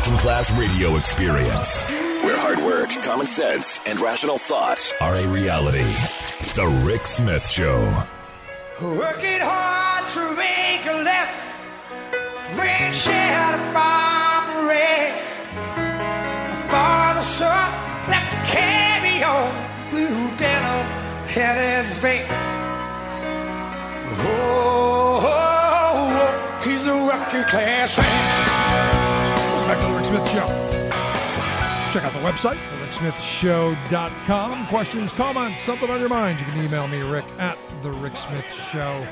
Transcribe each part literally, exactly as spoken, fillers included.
working-class radio experience, where hard work, common sense, and rational thought are a reality. The Rick Smith Show. Working hard to make a left, red shed a farm red. A father son left a cameo, blue denim had his vein. Oh, oh, oh, he's a working class man. Back to the Rick Smith Show. Check out the website, the rick smith show dot com. Questions, comments, something on your mind, you can email me, Rick, at the rick smith show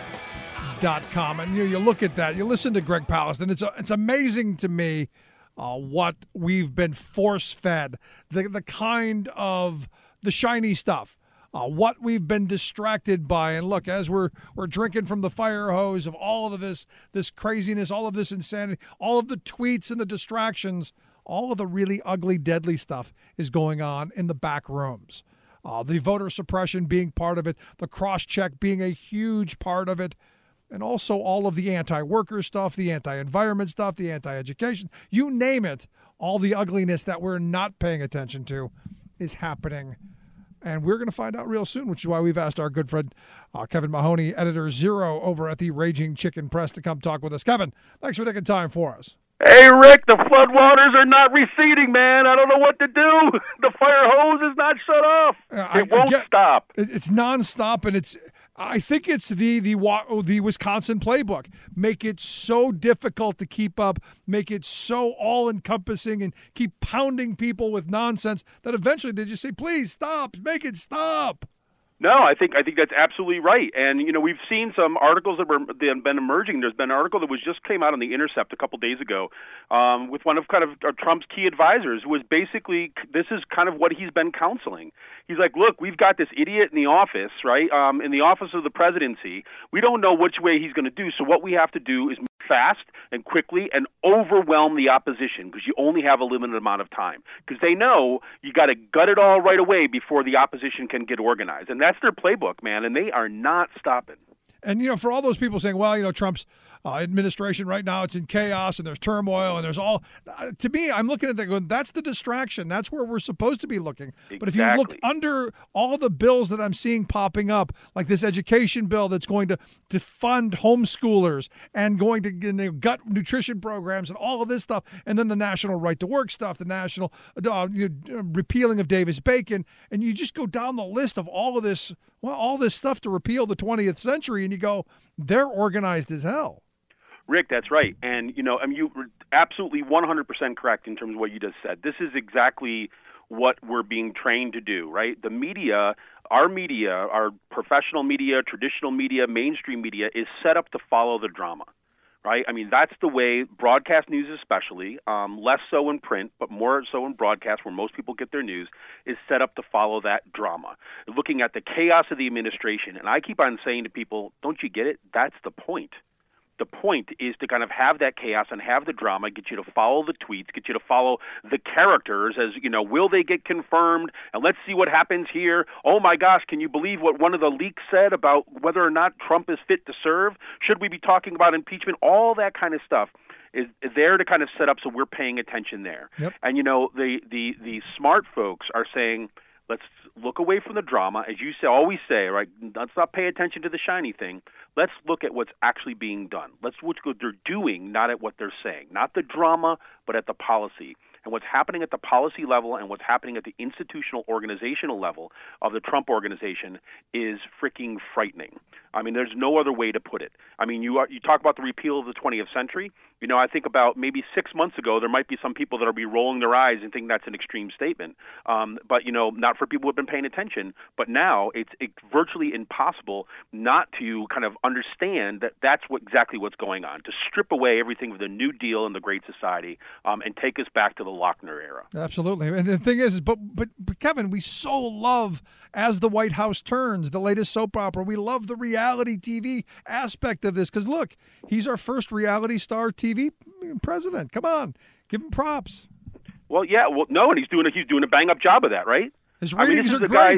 dot com. And you, you look at that, you listen to Greg Palast, and it's, a, it's amazing to me uh, what we've been force-fed, the, the kind of the shiny stuff. Uh, what we've been distracted by. And look, as we're we're drinking from the fire hose of all of this this craziness, all of this insanity, all of the tweets and the distractions, all of the really ugly, deadly stuff is going on in the back rooms. Uh, the voter suppression being part of it, the cross-check being a huge part of it, and also all of the anti-worker stuff, the anti-environment stuff, the anti-education, you name it, all the ugliness that we're not paying attention to is happening. And we're going to find out real soon, which is why we've asked our good friend uh, Kevin Mahoney, editor zero over at the Raging Chicken Press, to come talk with us. Kevin, thanks for taking time for us. Hey, Rick, the floodwaters are not receding, man. I don't know what to do. The fire hose is not shut off. Uh, it I, won't I get, stop. It's nonstop, and it's. I think it's the the the Wisconsin playbook. Make it so difficult to keep up, make it so all-encompassing, and keep pounding people with nonsense that eventually they just say, please stop, make it stop. No, I think I think that's absolutely right. And, you know, we've seen some articles that, were, that have been emerging. There's been an article that was just came out on The Intercept a couple days ago um, with one of kind of uh, Trump's key advisors, who was basically, this is kind of what he's been counseling. He's like, look, we've got this idiot in the office, right, um, in the office of the presidency. We don't know which way he's going to do, so what we have to do is move fast and quickly and overwhelm the opposition, because you only have a limited amount of time. Because they know you got to gut it all right away before the opposition can get organized. And that's their playbook, man, and they are not stopping. And, you know, for all those people saying, well, you know, Trump's uh, administration right now, it's in chaos and there's turmoil and there's all, uh, to me, I'm looking at that going, that's the distraction. That's where we're supposed to be looking. Exactly. But if you look under all the bills that I'm seeing popping up, like this education bill that's going to, to fund homeschoolers and going to you know, gut nutrition programs and all of this stuff, and then the national right to work stuff, the national uh, you know, repealing of Davis-Bacon, and you just go down the list of all of this, well, all this stuff to repeal the twentieth century, and you go, they're organized as hell. Rick, that's right. And, you know, I mean, you were absolutely one hundred percent correct in terms of what you just said. This is exactly what we're being trained to do, right? The media, our media, our professional media, traditional media, mainstream media is set up to follow the drama, right? I mean, that's the way broadcast news especially, um, less so in print, but more so in broadcast where most people get their news, is set up to follow that drama. Looking at the chaos of the administration, and I keep on saying to people, don't you get it? That's the point. The point is to kind of have that chaos and have the drama, get you to follow the tweets, get you to follow the characters as, you know, will they get confirmed? And let's see what happens here. Oh, my gosh, can you believe what one of the leaks said about whether or not Trump is fit to serve? Should we be talking about impeachment? All that kind of stuff is there to kind of set up so we're paying attention there. Yep. And, you know, the, the, the smart folks are saying, let's look away from the drama. As you say, always say, right, let's not pay attention to the shiny thing. Let's look at what's actually being done. Let's look at what they're doing, not at what they're saying. Not the drama, but at the policy. And what's happening at the policy level and what's happening at the institutional organizational level of the Trump organization is freaking frightening. I mean, there's no other way to put it. I mean, you are, you talk about the repeal of the twentieth century. You know, I think about maybe six months ago, there might be some people that will be rolling their eyes and think that's an extreme statement. Um, but, you know, not for people who have been paying attention. But now it's, it's virtually impossible not to kind of understand that that's what exactly what's going on, to strip away everything with the New Deal and the Great Society um, and take us back to the Lochner era. Absolutely. And the thing is, but, but, but Kevin, we so love As the White House Turns, the latest soap opera. We love the reality T V aspect of this because, look, he's our first reality star T V president. Come on, give him props. Well, yeah, well, no, and he's doing a, he's doing a bang-up job of that, right? His ratings I mean, are great. Guy,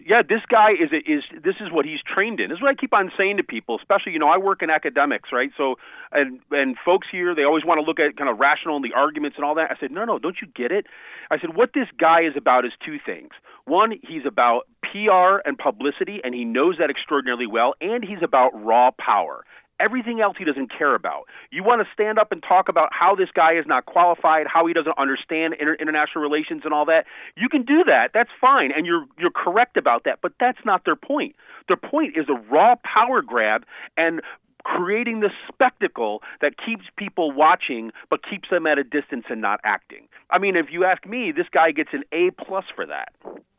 Yeah, this guy is is this is what he's trained in. This is what I keep on saying to people, especially, you know, I work in academics, right? So, and and folks here, they always want to look at kind of rational and the arguments and all that. I said, no, no, don't you get it? I said, what this guy is about is two things. One, he's about P R and publicity, and he knows that extraordinarily well, and he's about raw power. Everything else he doesn't care about. You want to stand up and talk about how this guy is not qualified, how he doesn't understand inter- international relations and all that. You can do that. That's fine, and you're you're correct about that. But that's not their point. Their point is a raw power grab and creating this spectacle that keeps people watching but keeps them at a distance and not acting. I mean, if you ask me, this guy gets an A plus for that.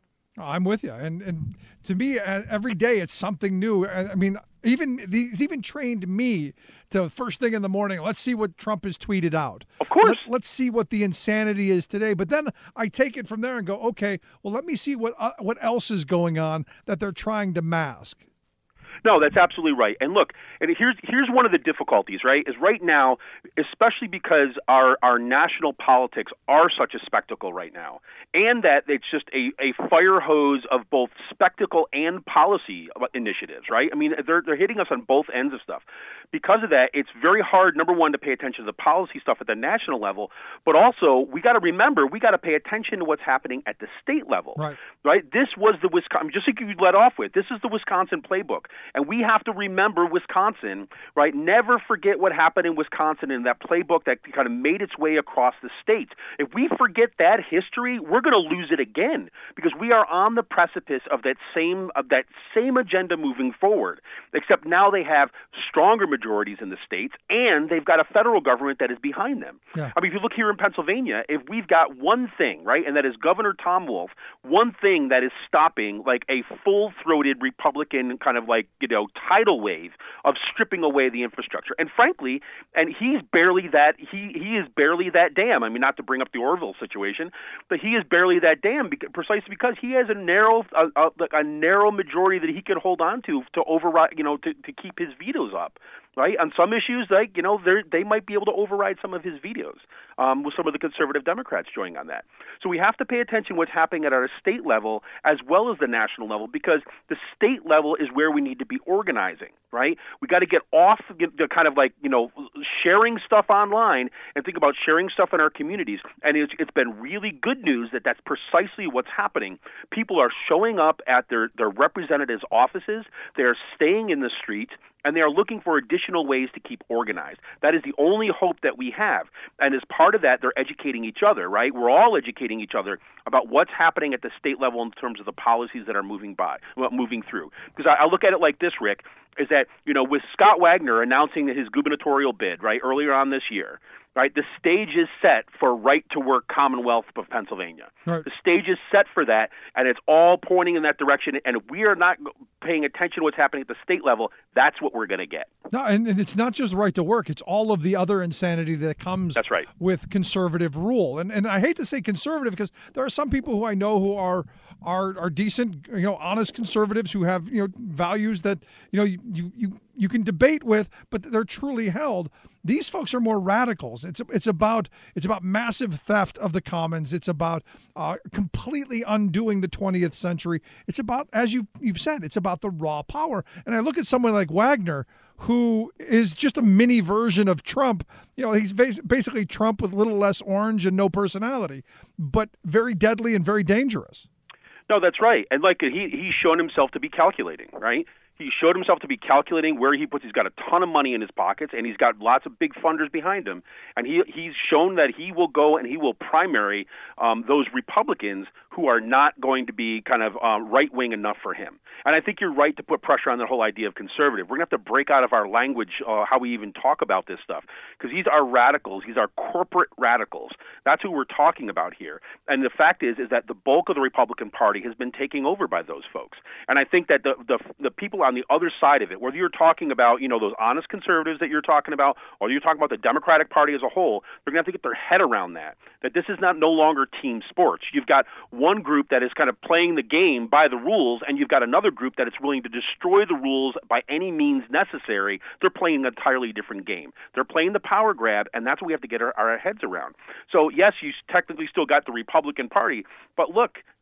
I'm with you, and and to me, every day it's something new. I mean, even he's even trained me to first thing in the morning. Let's see what Trump has tweeted out. Of course, let's, let's see what the insanity is today. But then I take it from there and go, okay, well, let me see what uh, what else is going on that they're trying to mask. No, that's absolutely right. And look, and here's here's one of the difficulties, right? Is right now, especially because our our national politics are such a spectacle right now, and that it's just a, a fire hose of both spectacle and policy initiatives, right? I mean, they're they're hitting us on both ends of stuff. Because of that, it's very hard, number one, to pay attention to the policy stuff at the national level, but also we got to remember we got to pay attention to what's happening at the state level, right? Right? This was the Wisconsin, just like you led off with. This is the Wisconsin playbook. And we have to remember Wisconsin, right? Never forget what happened in Wisconsin in that playbook that kind of made its way across the states. If we forget that history, we're going to lose it again because we are on the precipice of that same of that same agenda moving forward. Except now they have stronger majorities in the states, and they've got a federal government that is behind them. Yeah. I mean, if you look here in Pennsylvania, if we've got one thing, right, and that is Governor Tom Wolf, one thing that is stopping like a full-throated Republican kind of like, you know, tidal wave of stripping away the infrastructure. And frankly, and he's barely that, he, he is barely that dam. I mean, not to bring up the Orville situation, but he is barely that dam because, precisely because he has a narrow, a, a, a narrow majority that he can hold on to to override, you know, to, to keep his vetoes up. Right? On some issues, like, you know, they might be able to override some of his vetoes um, with some of the conservative Democrats joining on that. So we have to pay attention to what's happening at our state level as well as the national level because the state level is where we need to be organizing, right? We got to get off the kind of like, you know, sharing stuff online and think about sharing stuff in our communities. And it's, it's been really good news that that's precisely what's happening. People are showing up at their, their representatives' offices. They're staying in the street. And they are looking for additional ways to keep organized. That is the only hope that we have. And as part of that, they're educating each other, right? We're all educating each other about what's happening at the state level in terms of the policies that are moving by, well, moving through. Because I, I look at it like this, Rick, is that, you know, with Scott Wagner announcing his gubernatorial bid, right, earlier on this year, right, the stage is set for right-to-work Commonwealth of Pennsylvania. Right. The stage is set for that, and it's all pointing in that direction. And if we are not paying attention to what's happening at the state level, that's what we're going to get. No, and, and it's not just right to work. It's all of the other insanity that comes that's right. with conservative rule. And and I hate to say conservative because there are some people who I know who are are are decent, you know, honest conservatives who have, you know, values that, you know, you you you can debate with, but they're truly held. These folks are more radicals. It's it's about it's about massive theft of the commons. It's about uh, completely undoing the twentieth century. It's about, as you you've said, it's about the raw power. And I look at someone like Wagner, who is just a mini version of Trump. You know, he's basically Trump with a little less orange and no personality, but very deadly and very dangerous. No, that's right. And like he he's shown himself to be calculating, right? He showed himself to be calculating where he puts. He's got a ton of money in his pockets, and he's got lots of big funders behind him. And he he's shown that he will go and he will primary um, those Republicans who are not going to be kind of uh, right-wing enough for him. And I think you're right to put pressure on the whole idea of conservative. We're going to have to break out of our language uh, how we even talk about this stuff because these are radicals. These are corporate radicals. That's who we're talking about here. And the fact is is that the bulk of the Republican Party has been taken over by those folks. And I think that the the, the people on the other side of it, whether you're talking about, you know, those honest conservatives that you're talking about, or you're talking about the Democratic Party as a whole, they're going to have to get their head around that, that this is not no longer team sports. You've got one group that is kind of playing the game by the rules, and you've got another group that is willing to destroy the rules by any means necessary. They're playing an entirely different game. They're playing the power grab, and that's what we have to get our, our heads around. So, yes, you technically still got the Republican Party, but look,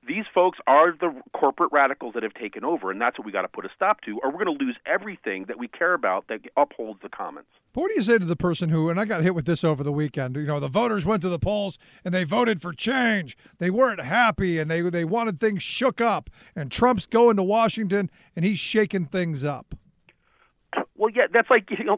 these folks are the corporate radicals that have taken over, and that's what we got to put a stop to, or we're going to lose everything that we care about that upholds the commons. But what do you say to the person who, and I got hit with this over the weekend, you know, the voters went to the polls and they voted for change. They weren't happy and they they wanted things shook up. And Trump's going to Washington and he's shaking things up. Well, yeah, that's like, you know,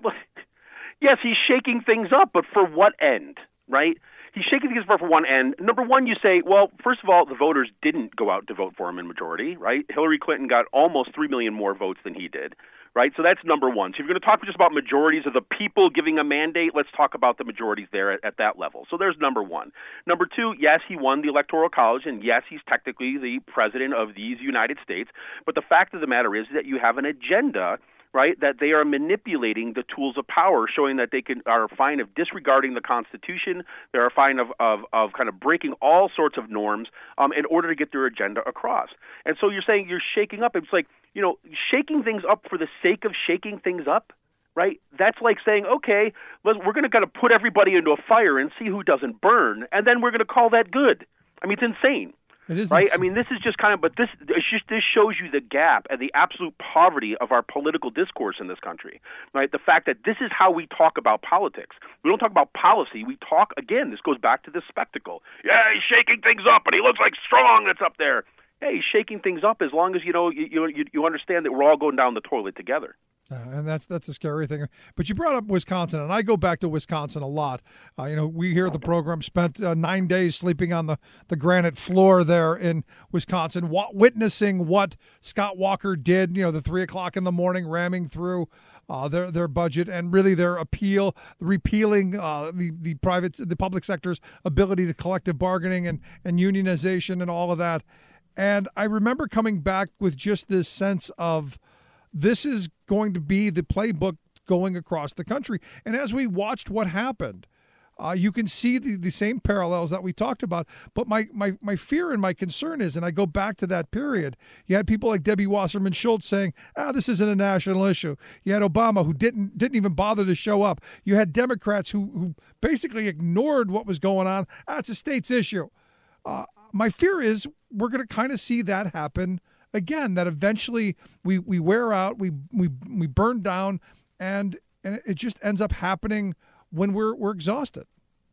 yes, he's shaking things up, but for what end, right? He's shaking things up for one end. Number one, you say, well, first of all, the voters didn't go out to vote for him in majority, right? Hillary Clinton got almost three million more votes than he did. Right, so that's number one. So if you're going to talk just about majorities of the people giving a mandate, let's talk about the majorities there at, at that level. So there's number one. Number two, yes, he won the Electoral College, and yes, he's technically the president of these United States. But the fact of the matter is that you have an agenda, right, that they are manipulating the tools of power, showing that they can are fine of disregarding the Constitution. They're fine of, of, of kind of breaking all sorts of norms um, in order to get their agenda across. And so you're saying you're shaking up. It's like, you know, shaking things up for the sake of shaking things up, right? That's like saying, okay, let's, we're going to kind of put everybody into a fire and see who doesn't burn, and then we're going to call that good. I mean, it's insane. It is right. insane. I mean, this is just kind of, but this it's just this shows you the gap and the absolute poverty of our political discourse in this country. Right. The fact that this is how we talk about politics. We don't talk about policy. We talk again. This goes back to this spectacle. Yeah, he's shaking things up, and he looks like strong that's up there. Yeah, he's shaking things up as long as you know you you, you understand that we're all going down the toilet together. Uh, and that's that's a scary thing. But you brought up Wisconsin, and I go back to Wisconsin a lot. Uh, you know, we here at the program spent uh, nine days sleeping on the, the granite floor there in Wisconsin, wa- witnessing what Scott Walker did, you know, the three o'clock in the morning, ramming through uh, their their budget and really their appeal, repealing uh, the, the private, the public sector's ability to collective bargaining and, and unionization and all of that. And I remember coming back with just this sense of this is going to be the playbook going across the country. And as we watched what happened, uh, you can see the, the same parallels that we talked about. But my, my, my fear and my concern is, and I go back to that period, you had people like Debbie Wasserman Schultz saying, ah, this isn't a national issue. You had Obama, who didn't didn't even bother to show up. You had Democrats who, who basically ignored what was going on. Ah, it's a state's issue. Uh, my fear is we're going to kind of see that happen again, that eventually we, we wear out, we we we burn down, and and it just ends up happening when we're we're exhausted.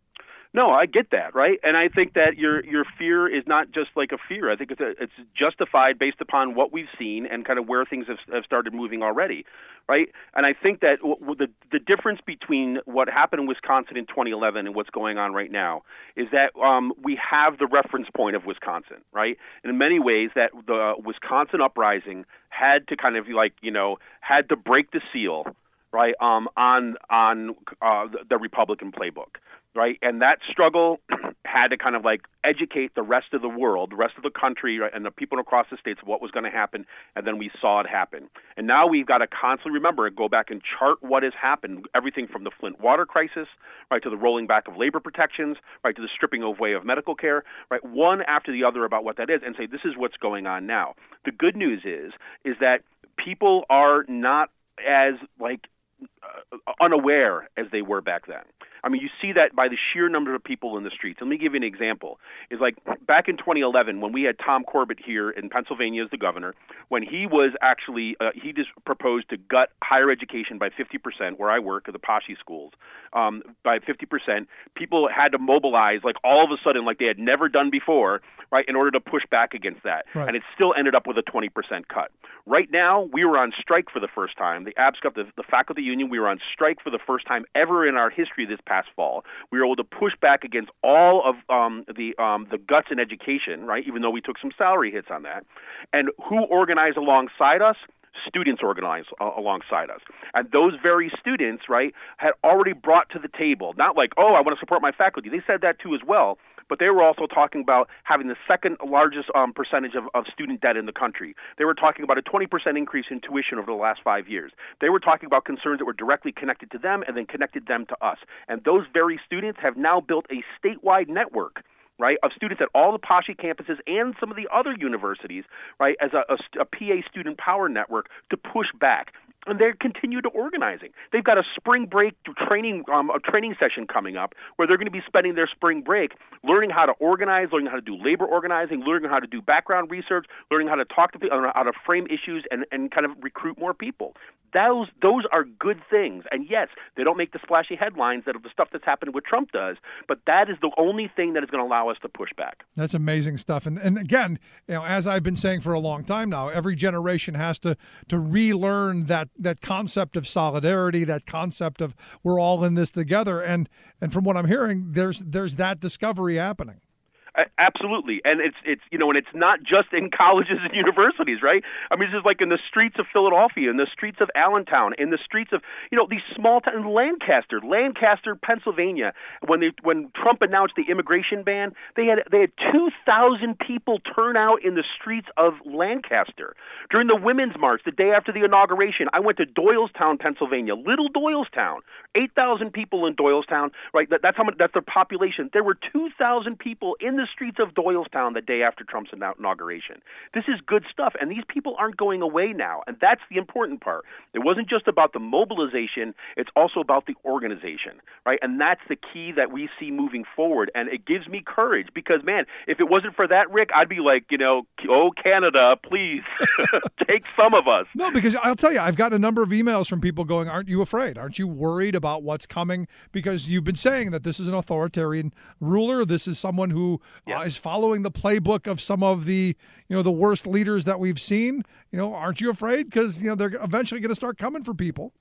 No, I get that, right? And I think that your your fear is not just like a fear. I think it's a, it's justified based upon what we've seen and kind of where things have, have started moving already, right? And I think that w- w- the the difference between what happened in Wisconsin in twenty eleven and what's going on right now is that um, we have the reference point of Wisconsin, right? And in many ways, that the Wisconsin uprising had to kind of like you know had to break the seal, right, um, on on uh, the, the Republican playbook. Right, and that struggle had to kind of like educate the rest of the world, the rest of the country, right, and the people across the states of what was going to happen, and then we saw it happen. And now we've got to constantly remember and go back and chart what has happened, everything from the Flint water crisis, right, to the rolling back of labor protections, right, to the stripping away of medical care, right, one after the other about what that is, and say this is what's going on now. The good news is, is that people are not as like uh, unaware as they were back then. I mean, you see that by the sheer number of people in the streets. Let me give you an example. It's like back in twenty eleven when we had Tom Corbett here in Pennsylvania as the governor, when he was actually, uh, he just proposed to gut higher education by fifty percent, where I work at the Pashy schools, um, by fifty percent. People had to mobilize like all of a sudden like they had never done before, right, in order to push back against that. Right. And it still ended up with a twenty percent cut. Right now, we were on strike for the first time. The ABSCUP, the, the faculty union, we were on strike for the first time ever in our history this past fall. We were able to push back against all of um, the um, the guts in education, right, even though we took some salary hits on that. And who organized alongside us? Students organized uh, alongside us. And those very students, right, had already brought to the table, not like, oh, I want to support my faculty. They said that too as well. But they were also talking about having the second largest um, percentage of, of student debt in the country. They were talking about a twenty percent increase in tuition over the last five years. They were talking about concerns that were directly connected to them and then connected them to us. And those very students have now built a statewide network, right, of students at all the Pashy campuses and some of the other universities, right, as a, a, a P A student power network to push back. and they continue to organizing. They've got a spring break training um, a training session coming up where they're going to be spending their spring break learning how to organize, learning how to do labor organizing, learning how to do background research, learning how to talk to people, how to frame issues, and, and kind of recruit more people. Those those are good things. And yes, they don't make the splashy headlines that of the stuff that's happened with Trump does, but that is the only thing that is going to allow us to push back. That's amazing stuff. And and again, you know, as I've been saying for a long time now, every generation has to to relearn that that concept of solidarity, that concept of we're all in this together. And and from what I'm hearing, there's there's that discovery happening. Absolutely. And it's, it's you know, and it's not just in colleges and universities, right? I mean, this is like in the streets of Philadelphia, in the streets of Allentown, in the streets of, you know, these small towns, Lancaster, Lancaster, Pennsylvania. When they, when Trump announced the immigration ban, they had, they had two thousand people turn out in the streets of Lancaster. During the Women's March, the day after the inauguration, I went to Doylestown, Pennsylvania, little Doylestown, eight thousand people in Doylestown, right? That, that's how much, that's their population. There were two thousand people in the streets of Doylestown the day after Trump's inauguration. This is good stuff, and these people aren't going away now, and that's the important part. It wasn't just about the mobilization, it's also about the organization, right? And that's the key that we see moving forward, and it gives me courage because, man, if it wasn't for that, Rick, I'd be like, you know, oh, Canada, please, take some of us. No, because I'll tell you, I've got a number of emails from people going, aren't you afraid? Aren't you worried about what's coming? Because you've been saying that this is an authoritarian ruler. This is someone who Yeah. Uh, is following the playbook of some of the, you know, the worst leaders that we've seen. You know, aren't you afraid? Because, you know, they're eventually going to start coming for people.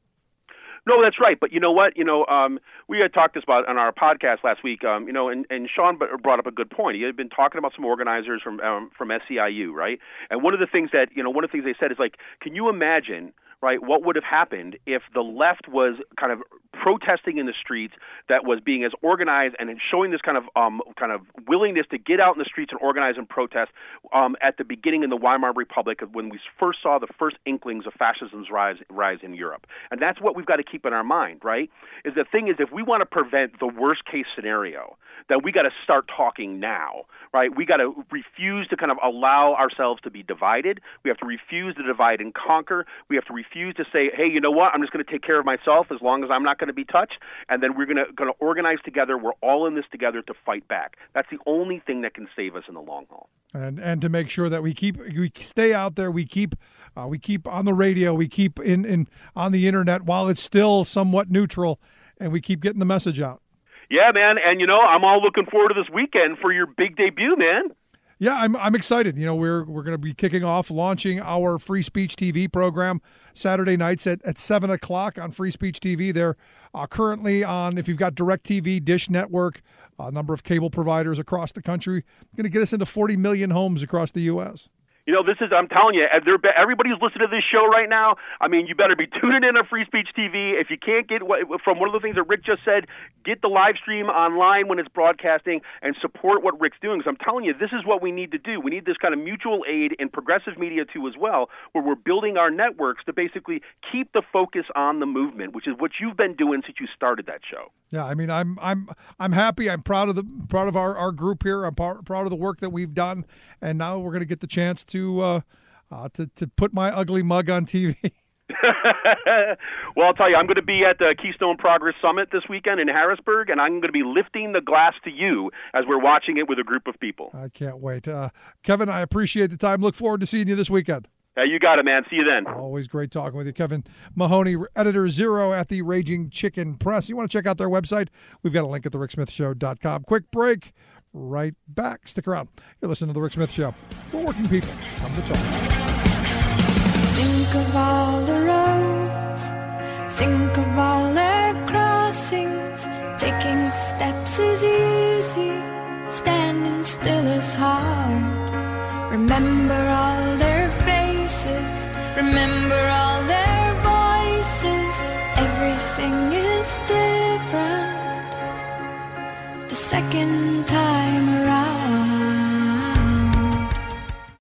No, that's right. But you know what? You know, um, we had talked this about on our podcast last week. Um, you know, and, and Sean brought up a good point. He had been talking about some organizers from um, from S E I U, right? And one of the things that you know, one of the things they said is like, can you imagine? Right, what would have happened if the left was kind of protesting in the streets, that was being as organized and showing this kind of um, kind of willingness to get out in the streets and organize and protest um, at the beginning in the Weimar Republic when we first saw the first inklings of fascism's rise rise in Europe. And that's what we've got to keep in our mind, right? Is the thing is, if we want to prevent the worst case scenario, then we got to start talking now, right? We got to refuse to kind of allow ourselves to be divided. We have to refuse to divide and conquer. We have to refuse to say, hey, you know what? I'm just going to take care of myself as long as I'm not going to be touched. And then we're going to going to organize together. We're all in this together to fight back. That's the only thing that can save us in the long haul. And and to make sure that we keep we stay out there, we keep uh, we keep on the radio, we keep in, in on the internet while it's still somewhat neutral, and we keep getting the message out. Yeah, man. And, you know, I'm all looking forward to this weekend for your big debut, man. Yeah, I'm I'm excited. You know, we're we're going to be kicking off, launching our Free Speech T V program Saturday nights at, at seven o'clock on Free Speech T V. They're uh, currently on, if you've got DirecTV, Dish Network, a number of cable providers across the country, going to get us into forty million homes across the U S You know, this is, I'm telling you, everybody's listening to this show right now. I mean, you better be tuning in on Free Speech T V. If you can't get what, from one of the things that Rick just said, get the live stream online when it's broadcasting and support what Rick's doing. Because I'm telling you, this is what we need to do. We need this kind of mutual aid in progressive media, too, as well, where we're building our networks to basically keep the focus on the movement, which is what you've been doing since you started that show. Yeah, I mean, I'm I'm I'm happy. I'm proud of the proud of our, our group here. I'm par, proud of the work that we've done, and now we're going to get the chance to uh, uh, to to put my ugly mug on T V. Well, I'll tell you, I'm going to be at the Keystone Progress Summit this weekend in Harrisburg, and I'm going to be lifting the glass to you as we're watching it with a group of people. I can't wait, uh, Kevin. I appreciate the time. Look forward to seeing you this weekend. Yeah, you got it, man. See you then. Always great talking with you. Kevin Mahoney, editor zero at the Raging Chicken Press. You want to check out their website? We've got a link at the rick smith show dot com. Quick break. Right back. Stick around. You're listening to The Rick Smith Show. For working people. Come to talk. Think of all the roads. Think of all their crossings. Taking steps is easy. Standing still is hard. Remember all their faces, remember all their voices. Everything is different the second time around.